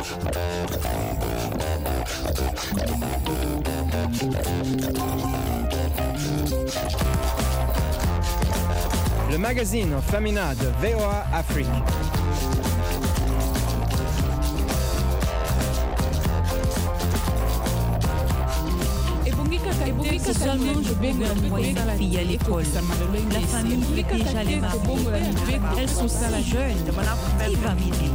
Le magazine Femina de VOA Afrique. C'est seulement je vais envoyer ma fille à l'école. La famille fait déjà les mariés. Elles sont si jeunes. Qui va m'aider?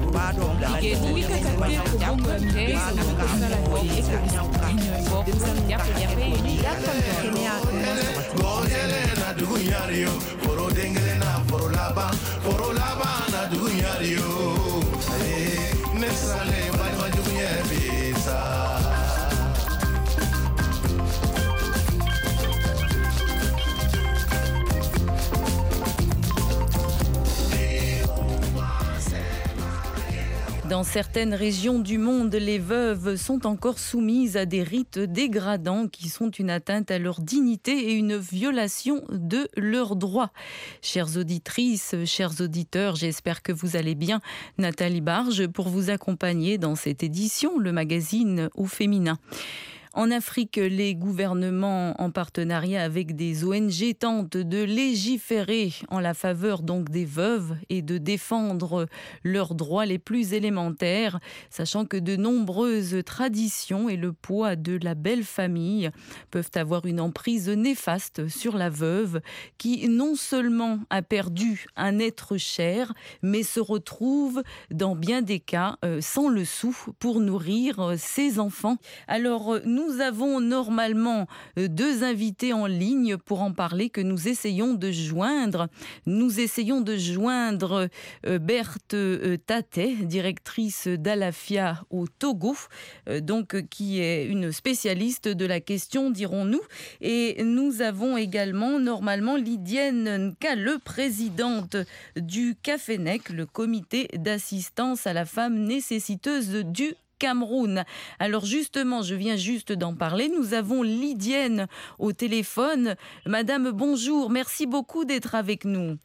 Dans certaines régions du monde, les veuves sont encore soumises à des rites dégradants qui sont une atteinte à leur dignité et une violation de leurs droits. Chères auditrices, chers auditeurs, j'espère que vous allez bien. Nathalie Barge pour vous accompagner dans cette édition, le magazine au féminin. En Afrique, les gouvernements, en partenariat avec des ONG, tentent de légiférer en la faveur donc des veuves et de défendre leurs droits les plus élémentaires, sachant que de nombreuses traditions et le poids de la belle famille peuvent avoir une emprise néfaste sur la veuve qui non seulement a perdu un être cher, mais se retrouve dans bien des cas sans le sou pour nourrir ses enfants. Alors nous avons normalement deux invités en ligne pour en parler que nous essayons de joindre. Nous essayons de joindre Berthe Tatet, directrice d'Alafia au Togo, donc qui est une spécialiste de la question, dirons-nous. Et nous avons également normalement Lydienne Nkale, présidente du CAFENEC, le comité d'assistance à la femme nécessiteuse du Cameroun. Alors justement, je viens juste d'en parler. Nous avons Lydienne au téléphone. Madame, bonjour. Merci beaucoup d'être avec nous.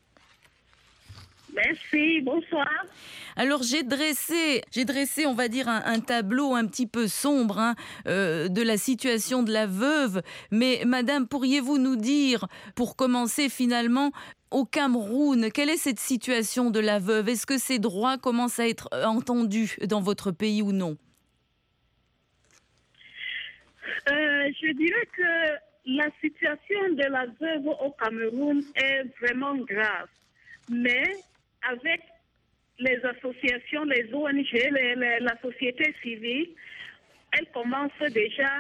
Merci, bonsoir. Alors j'ai dressé, on va dire, un tableau un petit peu sombre de la situation de la veuve. Mais madame, pourriez-vous nous dire, pour commencer finalement, au Cameroun, quelle est cette situation de la veuve? Est-ce que ses droits commencent à être entendus dans votre pays ou non? Je dirais que la situation de la veuve au Cameroun est vraiment grave. Mais avec les associations, les ONG, la société civile, elle commence déjà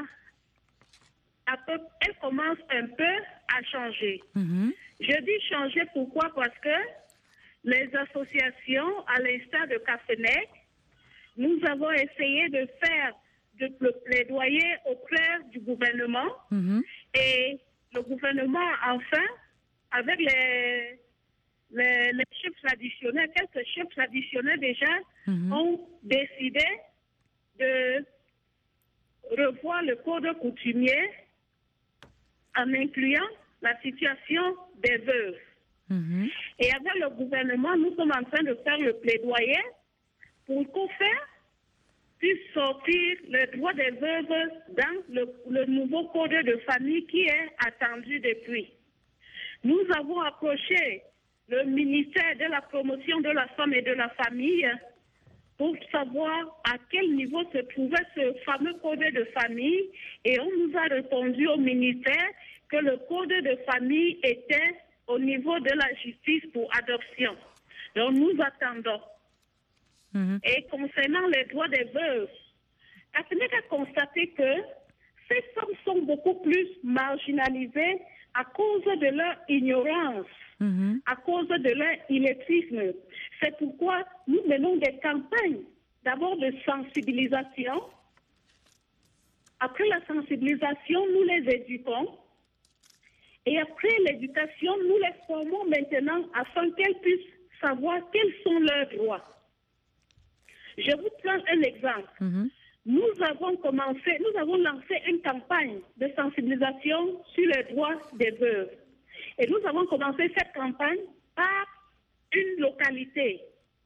elle commence un peu à changer. Mm-hmm. Je dis changer pourquoi? Parce que les associations, à l'instar de CAFENEC, nous avons essayé de faire de plaidoyer auprès du gouvernement. Mm-hmm. Et le gouvernement, enfin, avec les chefs traditionnels, quelques chefs traditionnels déjà, mm-hmm. ont décidé de revoir le code coutumier en incluant la situation des veuves. Mm-hmm. Et avec le gouvernement, nous sommes en train de faire le plaidoyer pour qu'au fait puisse sortir le droit des veuves dans le nouveau code de famille qui est attendu depuis. Nous avons approché le ministère de la promotion de la femme et de la famille pour savoir à quel niveau se trouvait ce fameux code de famille, et on nous a répondu au ministère que le code de famille était au niveau de la justice pour adoption. Donc nous attendons. Mm-hmm. Et concernant les droits des veuves, CAFENEC a constaté que ces femmes sont beaucoup plus marginalisées à cause de leur ignorance, mm-hmm. à cause de leur illettrisme. C'est pourquoi nous menons des campagnes, d'abord de sensibilisation. Après la sensibilisation, nous les éduquons. Et après l'éducation, nous les formons maintenant afin qu'elles puissent savoir quels sont leurs droits. Je vous prends un exemple. Mm-hmm. Nous avons lancé une campagne de sensibilisation sur les droits des veuves. Et nous avons commencé cette campagne par une localité.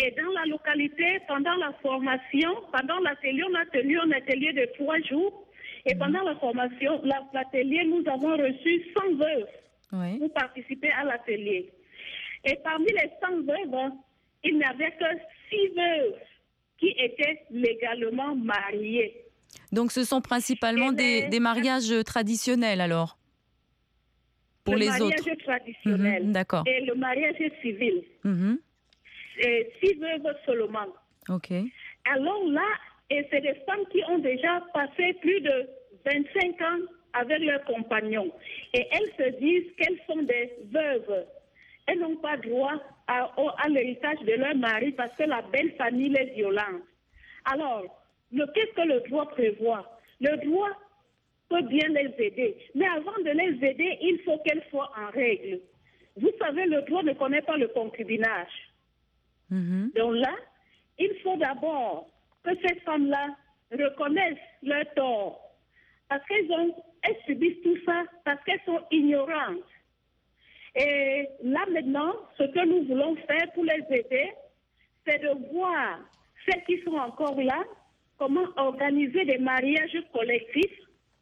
Et dans la localité, pendant la formation, pendant l'atelier, on a tenu un atelier de 3 jours. Et pendant la formation, l'atelier, nous avons reçu 100 veuves pour participer à l'atelier. Et parmi les 100 veuves, il n'y avait que 6 veuves qui étaient légalement mariées. Donc ce sont principalement des mariages traditionnels alors pour les autres. Le mariage traditionnel d'accord. Et le mariage civil. C'est 6 veuves seulement. Ok. Alors là, et c'est des femmes qui ont déjà passé plus de 25 ans avec leurs compagnons. Et elles se disent qu'elles sont des veuves. Elles n'ont pas droit à l'héritage de leur mari parce que la belle famille les violente. Alors, qu'est-ce que le droit prévoit? Le droit peut bien les aider. Mais avant de les aider, il faut qu'elles soient en règle. Vous savez, le droit ne connaît pas le concubinage. Donc là, il faut d'abord que ces femmes-là reconnaissent leur tort. Parce qu'elles subissent tout ça parce qu'elles sont ignorantes. Et là maintenant, ce que nous voulons faire pour les aider, c'est de voir celles qui sont encore là, comment organiser des mariages collectifs.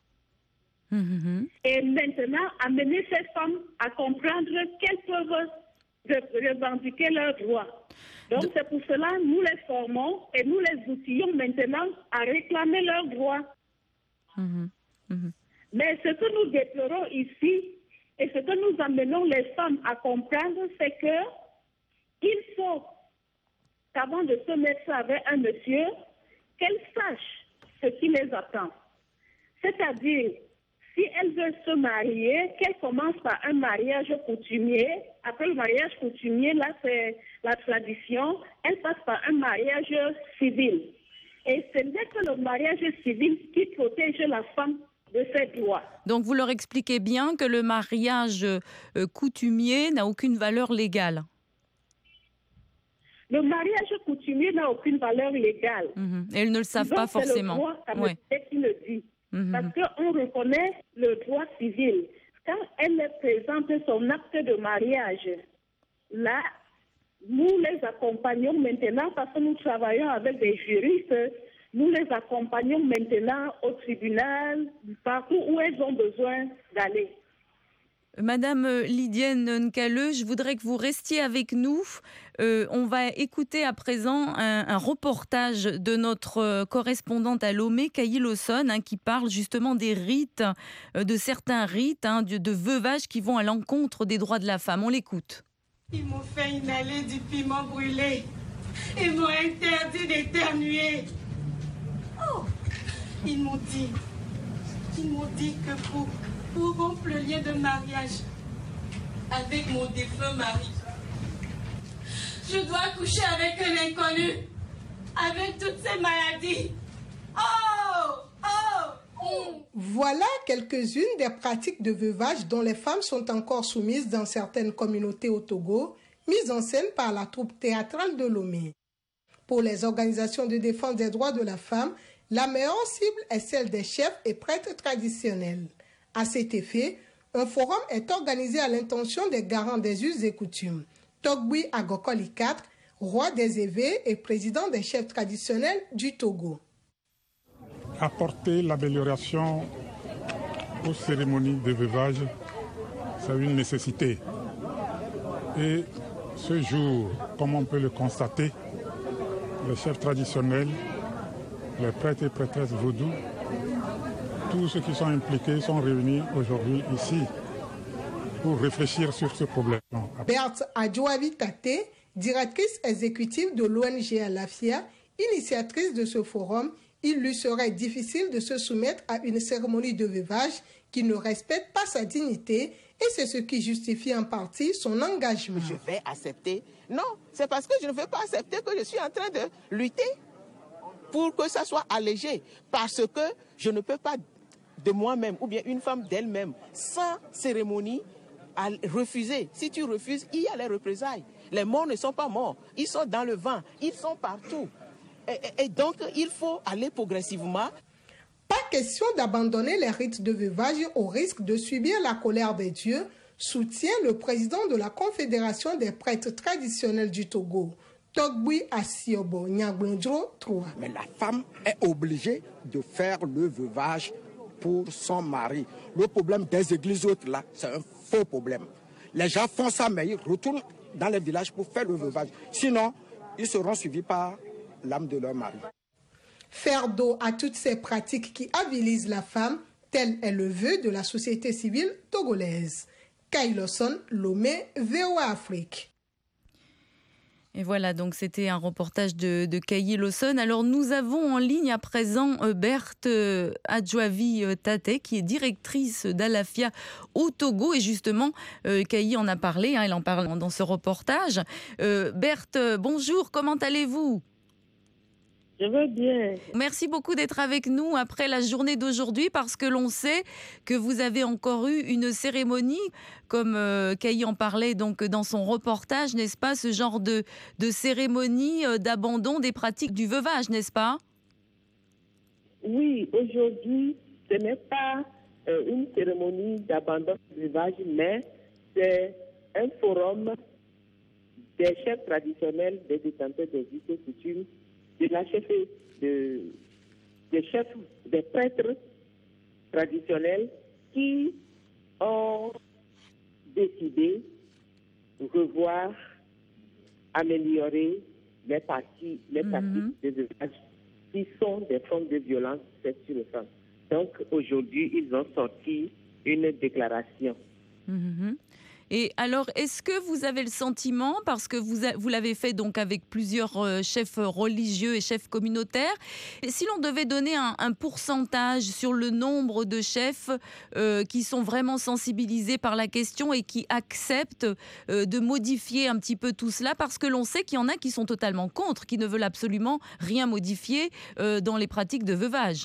Et maintenant, amener ces femmes à comprendre qu'elles peuvent revendiquer leurs droits. Donc c'est pour cela que nous les formons et nous les outillons maintenant à réclamer leurs droits. Mais ce que nous déplorons ici, et ce que nous amenons les femmes à comprendre, c'est qu'il faut qu'avant de se mettre avec un monsieur, qu'elles sachent ce qui les attend. C'est-à-dire, si elles veulent se marier, qu'elles commencent par un mariage coutumier. Après le mariage coutumier, là c'est la tradition, elles passent par un mariage civil. Et ce n'est que le mariage civil qui protège la femme de ses droits. Donc vous leur expliquez bien que le mariage coutumier n'a aucune valeur légale. Le mariage coutumier n'a aucune valeur légale. Et elles ne le savent pas forcément. C'est le droit qui le dit. Parce qu'on reconnaît le droit civil. Quand elle présente son acte de mariage, là, nous les accompagnons maintenant parce que nous travaillons avec des juristes. Nous les accompagnons maintenant au tribunal, partout où elles ont besoin d'aller. Madame Lydienne Nkale, je voudrais que vous restiez avec nous. On va écouter à présent un reportage de notre correspondante à Lomé, Kayi Lawson, qui parle justement des rites, de certains rites de veuvage qui vont à l'encontre des droits de la femme. On l'écoute. Ils m'ont fait inhaler du piment brûlé. Ils m'ont interdit d'éternuer. Oh, ils m'ont dit que pour rompre le lien de mariage avec mon défunt mari, je dois coucher avec un inconnu, avec toutes ces maladies. Voilà quelques-unes des pratiques de veuvage dont les femmes sont encore soumises dans certaines communautés au Togo, mises en scène par la troupe théâtrale de Lomé. Pour les organisations de défense des droits de la femme, la meilleure cible est celle des chefs et prêtres traditionnels. À cet effet, un forum est organisé à l'intention des garants des us et coutumes. Togbui Agokoli IV, roi des Évés et président des chefs traditionnels du Togo. Apporter l'amélioration aux cérémonies de veuvage, c'est une nécessité. Et ce jour, comme on peut le constater, les chefs traditionnels, les prêtres et prêtresses vaudous, tous ceux qui sont impliqués sont réunis aujourd'hui ici pour réfléchir sur ce problème. Berthe Adjouavi Tate, directrice exécutive de l'ONG Alafia, initiatrice de ce forum, il lui serait difficile de se soumettre à une cérémonie de veuvage qui ne respecte pas sa dignité et c'est ce qui justifie en partie son engagement. Je vais accepter. Non, c'est parce que je ne veux pas accepter que je suis en train de lutter pour que ça soit allégé. Parce que je ne peux pas de moi-même ou bien une femme d'elle-même sans cérémonie à refuser. Si tu refuses, il y a les représailles. Les morts ne sont pas morts. Ils sont dans le vent. Ils sont partout. Et donc, il faut aller progressivement. Pas question d'abandonner les rites de veuvage au risque de subir la colère des dieux, soutient le président de la Confédération des prêtres traditionnels du Togo. Togbui Asiobo Nyaglondro 3. Mais la femme est obligée de faire le veuvage pour son mari. Le problème des églises autres là, c'est un faux problème. Les gens font ça, mais ils retournent dans les villages pour faire le veuvage. Sinon, ils seront suivis par l'âme de leur mari. Faire dos à toutes ces pratiques qui avilisent la femme, tel est le vœu de la société civile togolaise. Kailoson, Lomé, VOA Afrique. Et voilà, donc c'était un reportage de Kayi Lawson. Alors nous avons en ligne à présent Berthe Adjoavi Tate, qui est directrice d'Alafia au Togo. Et justement, Kayi en a parlé, elle en parle dans ce reportage. Berthe, bonjour, comment allez-vous ? Je vais bien. Merci beaucoup d'être avec nous après la journée d'aujourd'hui, parce que l'on sait que vous avez encore eu une cérémonie, comme Kayi en parlait donc dans son reportage, n'est-ce pas, ce genre de cérémonie d'abandon des pratiques du veuvage, n'est-ce pas ? Oui, aujourd'hui, ce n'est pas une cérémonie d'abandon du veuvage, mais c'est un forum des chefs traditionnels, des détenteurs des us et coutumes, de la chefferie des chefs, des prêtres traditionnels qui ont décidé de revoir, améliorer les pratiques de veuvage qui sont des formes de violence faites sur les femmes. Donc aujourd'hui, ils ont sorti une déclaration. Et alors, est-ce que vous avez le sentiment, parce que vous l'avez fait donc avec plusieurs chefs religieux et chefs communautaires, si l'on devait donner un pourcentage sur le nombre de chefs qui sont vraiment sensibilisés par la question et qui acceptent de modifier un petit peu tout cela, parce que l'on sait qu'il y en a qui sont totalement contre, qui ne veulent absolument rien modifier dans les pratiques de veuvage.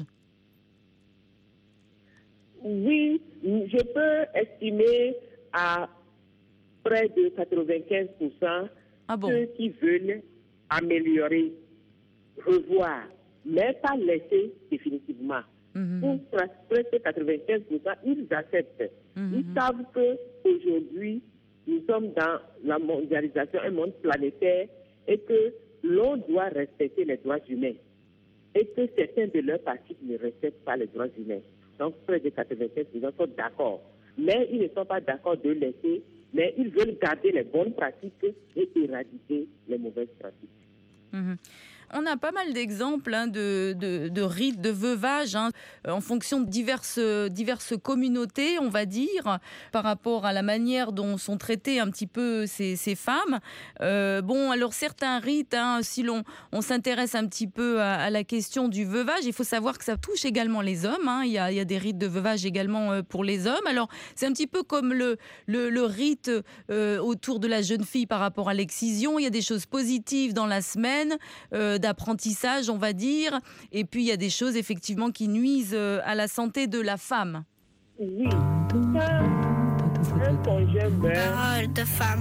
Oui, je peux estimer à près de 95% ceux qui veulent améliorer, revoir, mais pas laisser définitivement. Pour presque 95%, ils acceptent. Ils savent qu'aujourd'hui, nous sommes dans la mondialisation, un monde planétaire, et que l'on doit respecter les droits humains. Et que certains de leurs pratiques ne respectent pas les droits humains. Donc, près de 95% sont d'accord. Mais ils ne sont pas d'accord de laisser, mais ils veulent garder les bonnes pratiques et éradiquer les mauvaises pratiques. On a pas mal d'exemples de rites de veuvage en fonction de diverses communautés, on va dire, par rapport à la manière dont sont traitées un petit peu ces femmes. Alors certains rites, si on s'intéresse un petit peu à la question du veuvage, il faut savoir que ça touche également les hommes. Il y a des rites de veuvage également pour les hommes. Alors c'est un petit peu comme le rite autour de la jeune fille par rapport à l'excision. Il y a des choses positives dans la semaine d'apprentissage, on va dire, et puis il y a des choses effectivement qui nuisent à la santé de la femme. Oui, un conjoint meurt. Parole de femme.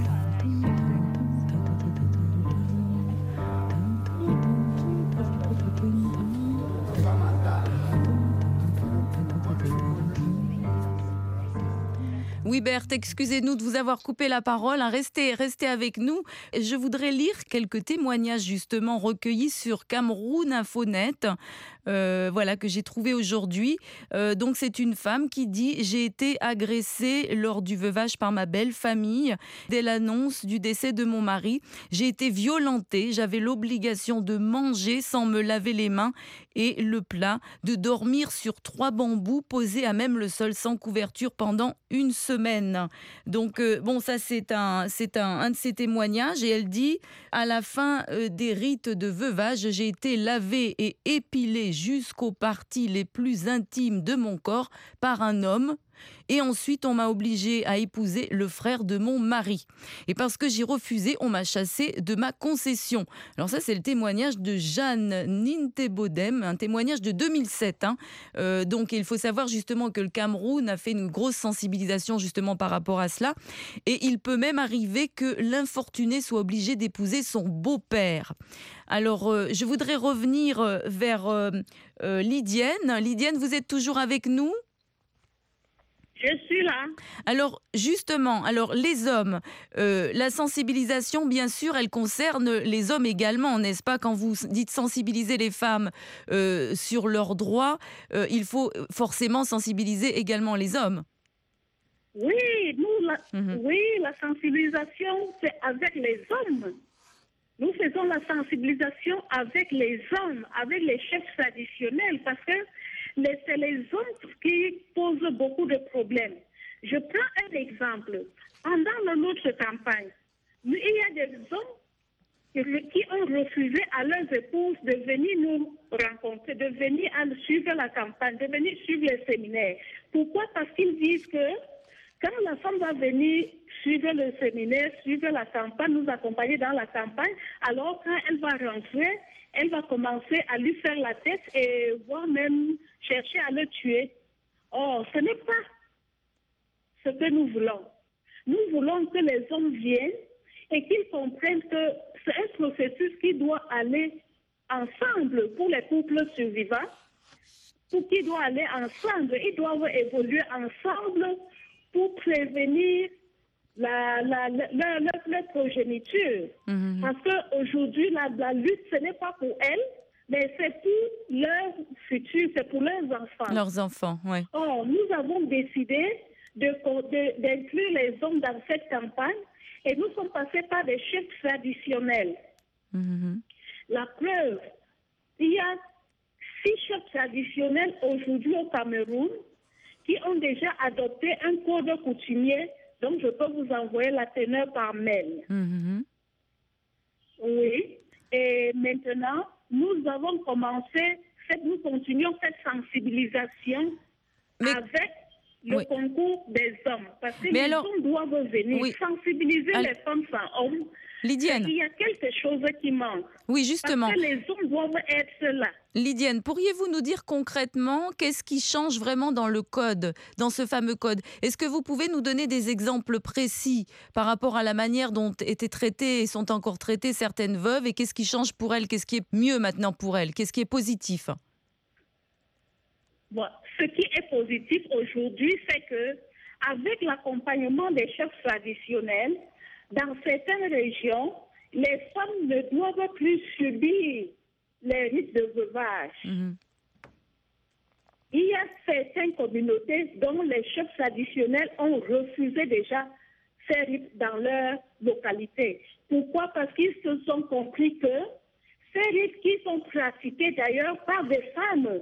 Oui, Berthe, excusez-nous de vous avoir coupé la parole. Restez avec nous. Je voudrais lire quelques témoignages justement recueillis sur Cameroun Infonet, que j'ai trouvé aujourd'hui. Donc c'est une femme qui dit « J'ai été agressée lors du veuvage par ma belle famille. Dès l'annonce du décès de mon mari, j'ai été violentée. J'avais l'obligation de manger sans me laver les mains et le plat, de dormir sur 3 bambous posés à même le sol sans couverture pendant une semaine. » Donc ça c'est un de ses témoignages, et elle dit à la fin des rites de veuvage, j'ai été lavée et épilée jusqu'aux parties les plus intimes de mon corps par un homme. Et ensuite, on m'a obligée à épouser le frère de mon mari. Et parce que j'ai refusé, on m'a chassée de ma concession. Alors ça, c'est le témoignage de Jeanne Nintebodem, un témoignage de 2007. Donc, il faut savoir justement que le Cameroun a fait une grosse sensibilisation justement par rapport à cela. Et il peut même arriver que l'infortuné soit obligé d'épouser son beau-père. Alors, je voudrais revenir vers Lydienne. Lydienne, vous êtes toujours avec nous ? Je suis là. Alors, justement, les hommes, la sensibilisation, bien sûr, elle concerne les hommes également, n'est-ce pas? Quand vous dites sensibiliser les femmes sur leurs droits, il faut forcément sensibiliser également les hommes. Oui, oui, la sensibilisation, c'est avec les hommes. Nous faisons la sensibilisation avec les hommes, avec les chefs traditionnels, parce que c'est les hommes qui posent beaucoup de problèmes. Je prends un exemple. Pendant notre campagne, il y a des hommes qui ont refusé à leurs épouses de venir nous rencontrer, de venir suivre la campagne, de venir suivre les séminaires. Pourquoi? Parce qu'ils disent que quand la femme va venir suivre le séminaire, suivre la campagne, nous accompagner dans la campagne, alors quand elle va rentrer, elle va commencer à lui faire la tête et voire même chercher à le tuer. Or, ce n'est pas ce que nous voulons. Nous voulons que les hommes viennent et qu'ils comprennent que c'est un processus qui doit aller ensemble pour les couples survivants, pour qu'ils doivent aller ensemble, ils doivent évoluer ensemble pour prévenir leur progéniture. Parce qu'aujourd'hui, la lutte, ce n'est pas pour elles, mais c'est pour leur futur, c'est pour leurs enfants. Leurs enfants, oui. Or, nous avons décidé d'inclure les hommes dans cette campagne et nous sommes passés par des chefs traditionnels. La preuve, il y a 6 chefs traditionnels aujourd'hui au Cameroun qui ont déjà adopté un code coutumier, donc je peux vous envoyer la teneur par mail. Oui, et maintenant, nous avons commencé, nous continuons cette sensibilisation avec le concours des hommes. Parce que les hommes doivent venir sensibiliser les femmes sans hommes. Lydienne. Il y a quelque chose qui manque. Oui, justement. Parce que les hommes doivent être là. Lydienne, pourriez-vous nous dire concrètement qu'est-ce qui change vraiment dans le code, dans ce fameux code? Est-ce que vous pouvez nous donner des exemples précis par rapport à la manière dont étaient traitées et sont encore traitées certaines veuves et qu'est-ce qui change pour elles? Qu'est-ce qui est mieux maintenant pour elles? Qu'est-ce qui est positif? Bon, ce qui est positif aujourd'hui, c'est que avec l'accompagnement des chefs traditionnels, dans certaines régions, les femmes ne doivent plus subir les rites de veuvage. Il y a certaines communautés dont les chefs traditionnels ont refusé déjà ces rites dans leur localité. Pourquoi? Parce qu'ils se sont compris que ces rites qui sont pratiqués d'ailleurs par des femmes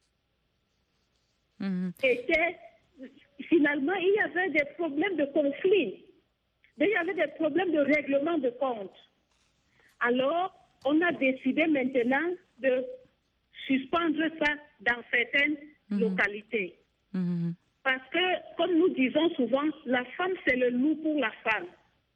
étaient, finalement, il y avait des problèmes de conflit. Il y avait des problèmes de règlement de compte. Alors, on a décidé maintenant de suspendre ça dans certaines localités. Parce que, comme nous disons souvent, la femme, c'est le loup pour la femme.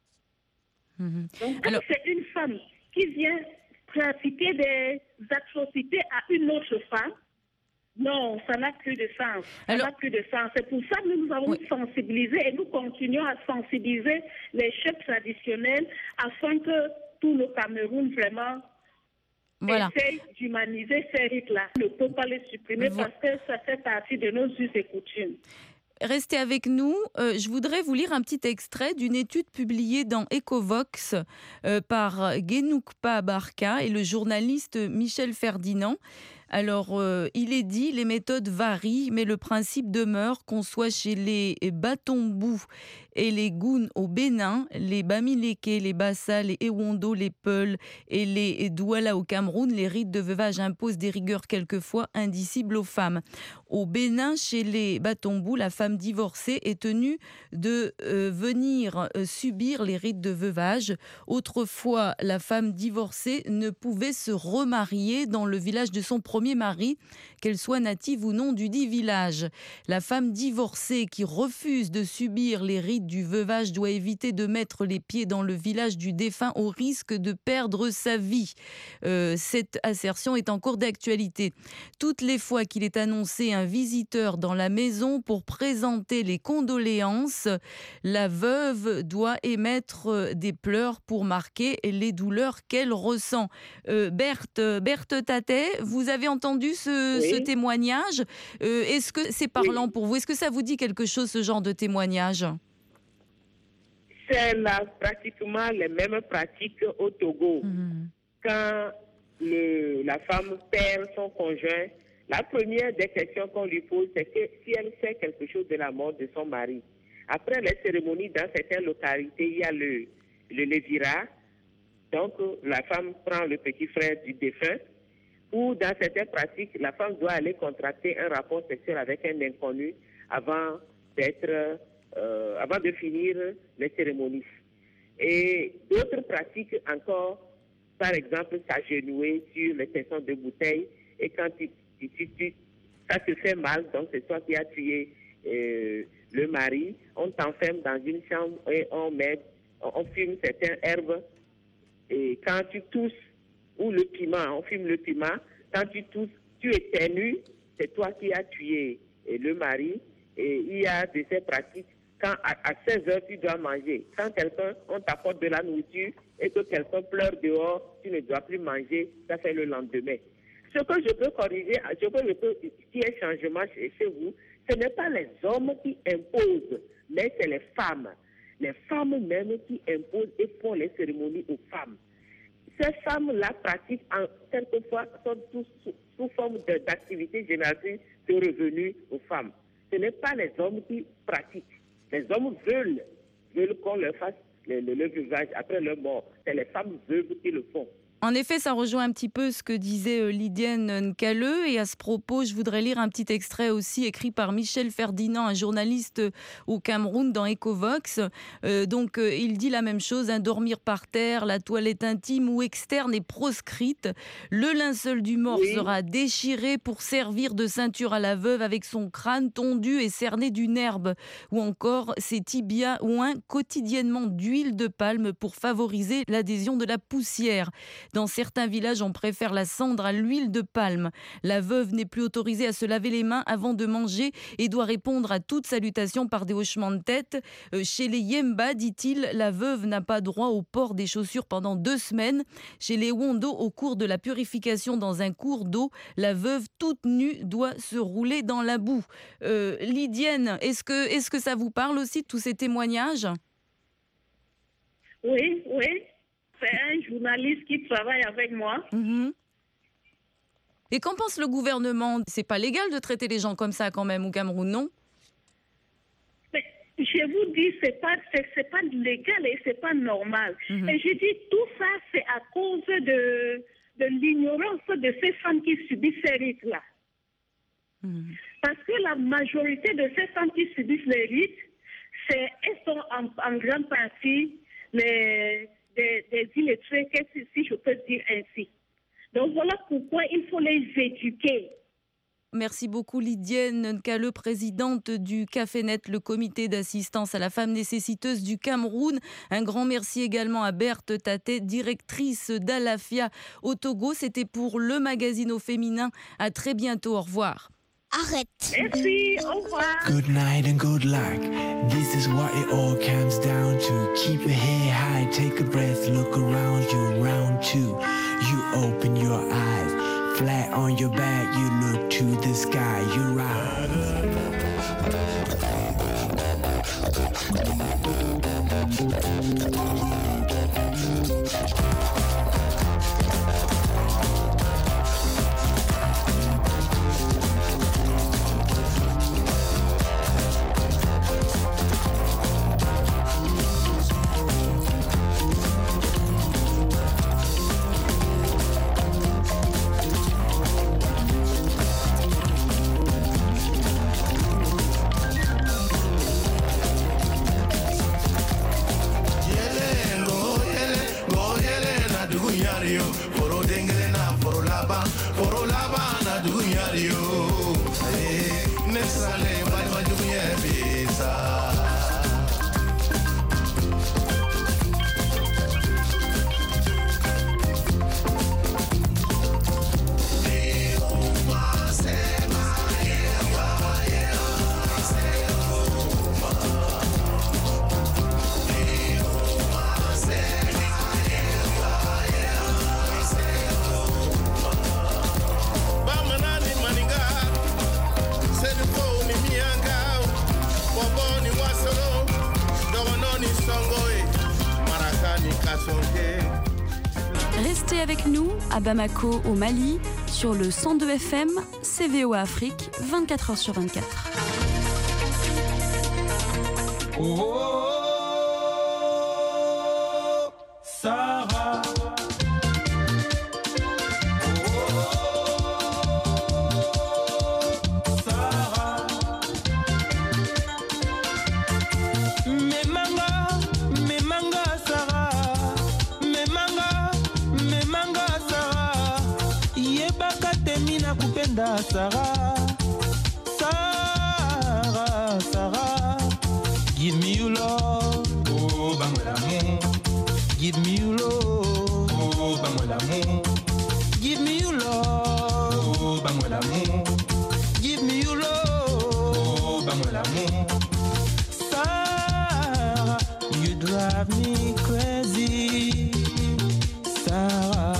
Donc, quand c'est une femme qui vient pratiquer des atrocités à une autre femme, non, ça n'a plus de sens. Ça n'a plus de sens. C'est pour ça que nous avons sensibilisé et nous continuons à sensibiliser les chefs traditionnels afin que tout le Cameroun vraiment essaye d'humaniser ces rites-là. On ne peut pas les supprimer parce que ça fait partie de nos us et coutumes. Restez avec nous. Je voudrais vous lire un petit extrait d'une étude publiée dans Ecovox par Genoukpa Barka et le journaliste Michel Ferdinand. Alors, il est dit, les méthodes varient, mais le principe demeure, qu'on soit chez les Batombou et les Goun au Bénin, les Bamileke, les Bassa, les Ewondo, les Peuls et les Douala au Cameroun, les rites de veuvage imposent des rigueurs quelquefois indicibles aux femmes. Au Bénin, chez les Batombou, la femme divorcée est tenue de venir subir les rites de veuvage. Autrefois, la femme divorcée ne pouvait se remarier dans le village de son premier mari, qu'elle soit native ou non du dit village. La femme divorcée qui refuse de subir les rites du veuvage doit éviter de mettre les pieds dans le village du défunt au risque de perdre sa vie. Cette assertion est encore d'actualité. Toutes les fois qu'il est annoncé un visiteur dans la maison pour présenter les condoléances, la veuve doit émettre des pleurs pour marquer les douleurs qu'elle ressent. Berthe Tatet, vous avez entendu ce témoignage. Est-ce que c'est parlant pour vous? Est-ce que ça vous dit quelque chose, ce genre de témoignage? C'est pratiquement les mêmes pratiques au Togo. Quand la femme perd son conjoint, la première des questions qu'on lui pose, c'est que si elle sait quelque chose de la mort de son mari. Après les cérémonies, dans certaines localités, il y a le lévira. Donc, la femme prend le petit frère du défunt. Ou dans certaines pratiques, la femme doit aller contracter un rapport sexuel avec un inconnu avant de finir les cérémonies. Et d'autres pratiques encore, par exemple, s'agenouiller sur les tessons de bouteilles. Et quand ça se fait mal, donc c'est toi qui as tué le mari, on t'enferme dans une chambre et on fume certaines herbes. Et quand tu tousses, ou le piment, on fume le piment, quand tu tousses, tu éternues, c'est toi qui as tué le mari. Et il y a de ces pratiques, quand à 16 heures tu dois manger. Quand on t'apporte de la nourriture et que quelqu'un pleure dehors, tu ne dois plus manger, ça fait le lendemain. Ce que je peux corriger, qu'il y ait changement chez vous, ce n'est pas les hommes qui imposent, mais c'est les femmes. Les femmes même qui imposent et font les cérémonies aux femmes. Ces femmes-là pratiquent quelquefois sont sous forme d'activité génératrice de revenus aux femmes. Ce n'est pas les hommes qui pratiquent. Les hommes veulent qu'on leur fasse le veuvage après leur mort. C'est les femmes veuves qui le font. En effet, ça rejoint un petit peu ce que disait Lydienne Nkale. Et à ce propos, je voudrais lire un petit extrait aussi écrit par Michel Ferdinand, un journaliste au Cameroun dans Ecovox. Il dit la même chose, dormir par terre, la toilette intime ou externe est proscrite. Le linceul du mort sera déchiré pour servir de ceinture à la veuve avec son crâne tondu et cerné d'une herbe. Ou encore ses tibias oints quotidiennement d'huile de palme pour favoriser l'adhésion de la poussière. Dans certains villages, on préfère la cendre à l'huile de palme. La veuve n'est plus autorisée à se laver les mains avant de manger et doit répondre à toute salutation par des hochements de tête. Chez les Yemba, dit-il, la veuve n'a pas droit au port des chaussures pendant 2 semaines. Chez les Wondo, au cours de la purification dans un cours d'eau, la veuve toute nue doit se rouler dans la boue. Lydienne, est-ce que ça vous parle aussi de tous ces témoignages? Oui. C'est un journaliste qui travaille avec moi. Et qu'en pense le gouvernement? C'est pas légal de traiter les gens comme ça quand même au Cameroun, non? Mais je vous dis, c'est pas légal et c'est pas normal. Et je dis, tout ça, c'est à cause de l'ignorance de ces femmes qui subissent ces rites-là. Parce que la majorité de ces femmes qui subissent les rites, elles sont en grande partie des illettrés, si je peux dire ainsi. Donc voilà pourquoi il faut les éduquer. Merci beaucoup Lydienne Nkale, présidente du Cafénet, le comité d'assistance à la femme nécessiteuse du Cameroun. Un grand merci également à Berthe Taté, directrice d'Alafia au Togo. C'était pour le magazine au féminin. À très bientôt, au revoir. Arrête. Merci, au revoir. Good night and good luck. This is what it all comes down to. Keep your head high, take a breath, look around you, round 2. You open your eyes, flat on your back, you look to the sky, you rise. Restez avec nous à Bamako au Mali sur le 102 FM, CVOA Afrique, 24h sur 24. Sarah. Sarah, Sarah, Sarah, give me your love, oh, bang l'amour. Give me your love, oh, bang l'amour. Give me your love, oh, bang l'amour. Give me your love, oh, bang l'amour. Sarah, you drive me crazy, Sarah.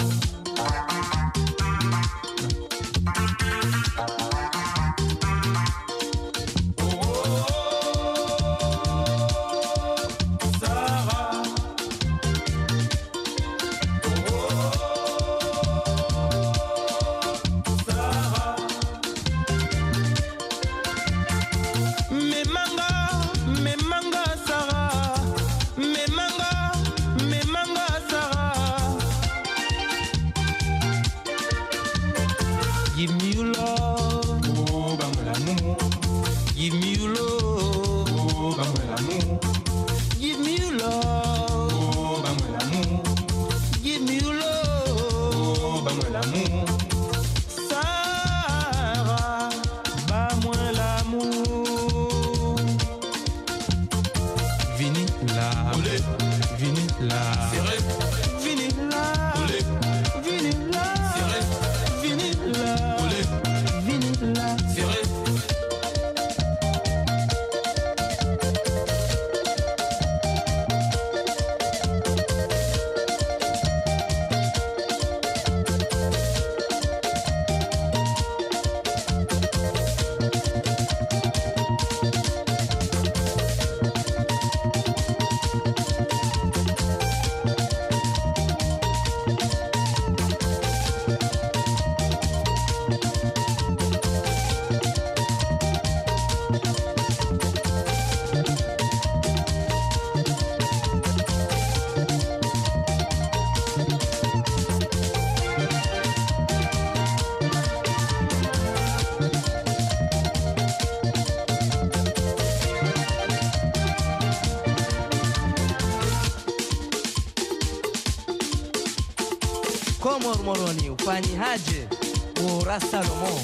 Moroni ufanyi haje ura Salomon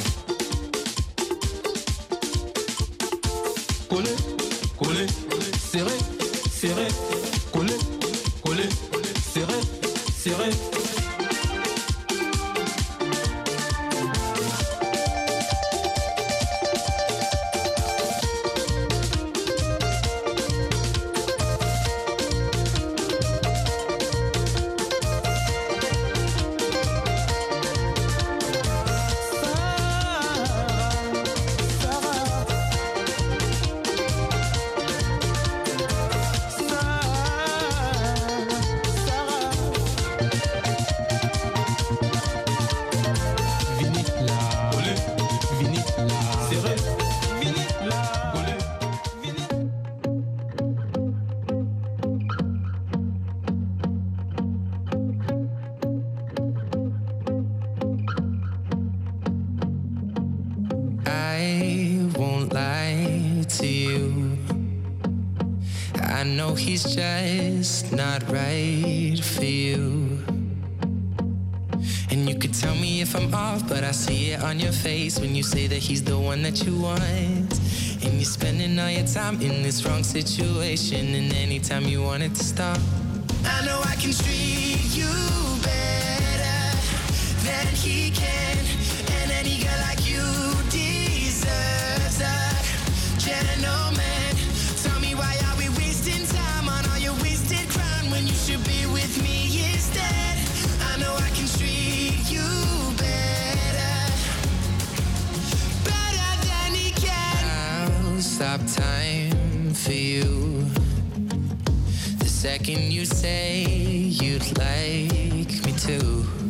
Collé, collé, serré, serré, collé, collé, serré, serré. He's just not right for you. And you could tell me if I'm off, but I see it on your face when you say that he's the one that you want. And you're spending all your time in this wrong situation, and anytime you want it to stop, I know I can treat you better than he can. And any girl like you deserves a gentleman. Tell me why are we wasting time on all your wasted crown when you should be with me instead? I know I can treat you better, better than he can. I'll stop time for you the second you say you'd like me too.